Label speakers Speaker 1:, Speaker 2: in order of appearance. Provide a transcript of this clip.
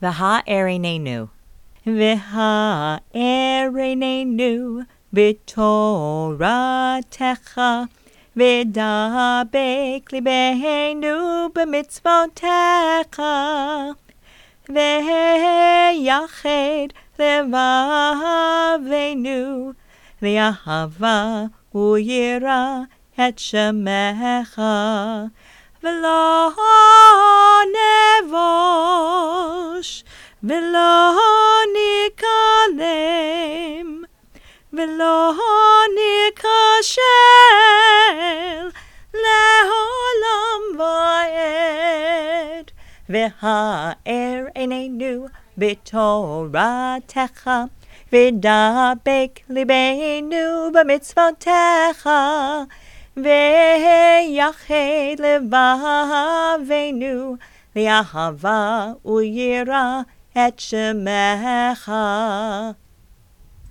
Speaker 1: V'ha'erinenu. V'ha'erinenu b'toratecha v'dabek libeinu b'mitzvotecha v'yached levavenu v'yahava uyira et shemecha v'lo nevosh v'lo nikalem v'lo nikashel le'olam va'ed v'ha'er einenu b'toratecha v'dabek libeinu b'mitzvotecha v'yached levavenu li'ahava uyira et shemecha.